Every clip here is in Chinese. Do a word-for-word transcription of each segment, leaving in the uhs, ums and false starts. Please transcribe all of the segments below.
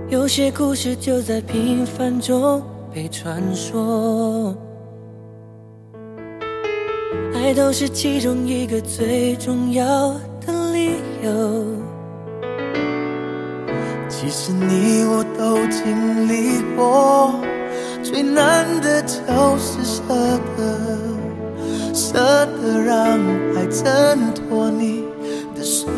有些故事就在平凡中被传说，爱都是其中一个最重要的理由。 其实你我都经历过，最难的就是舍得，舍得让爱挣脱你的手。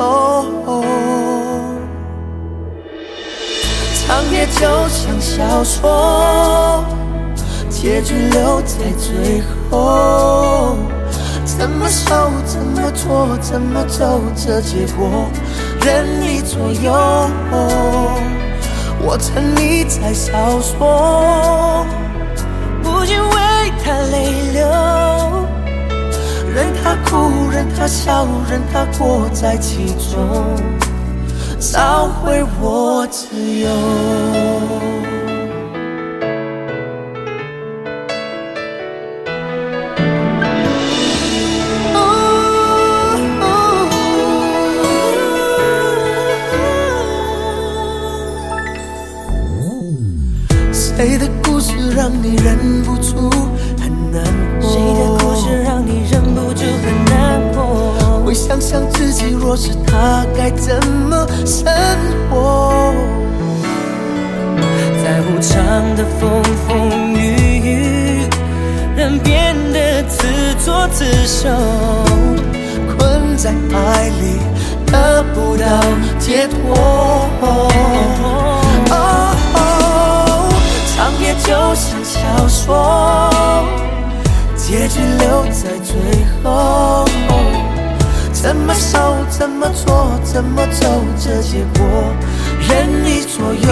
长夜就像小说，结局留在最后。怎么守，怎么错，怎么走，这结果任你左右。我沉溺在小说， 不禁为他泪流， 任他哭，任他笑，任他过在其中，找回我自由。谁的故事让你忍不住很难过？ 谁的故事让你忍不住很难过？ 会想想自己若是他该怎么生活？ 在无常的风风雨雨，人变得自作自受， 困在爱里得不到解脱。哦哦，长夜就像小说，结局留在最后。怎么守，怎么做，怎么走，这结果任你左右。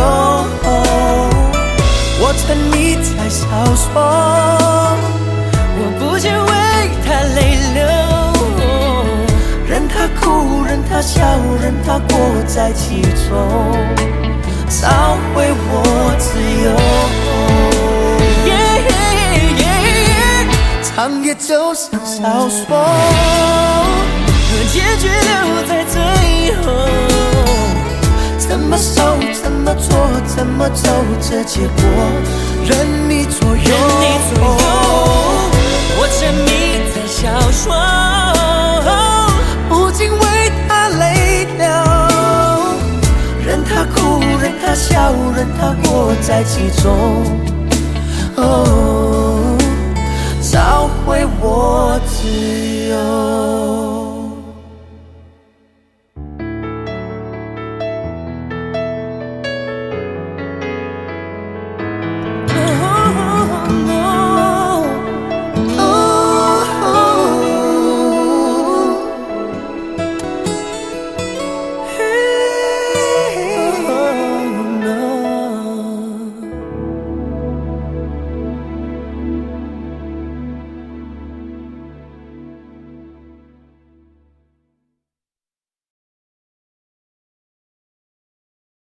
我沉溺在小说， 我不禁为他泪流， 任他哭，任他笑，任他过在其中，找回我自由。 yeah, yeah, yeah. 长夜就像小说， 结局留在最后。 怎么守，怎么做，怎么走，这结果任你左右。 任你左右，我沉迷在小说， 不禁为他泪流，任他哭，任他笑，任他过在其中，哦，找回我自由。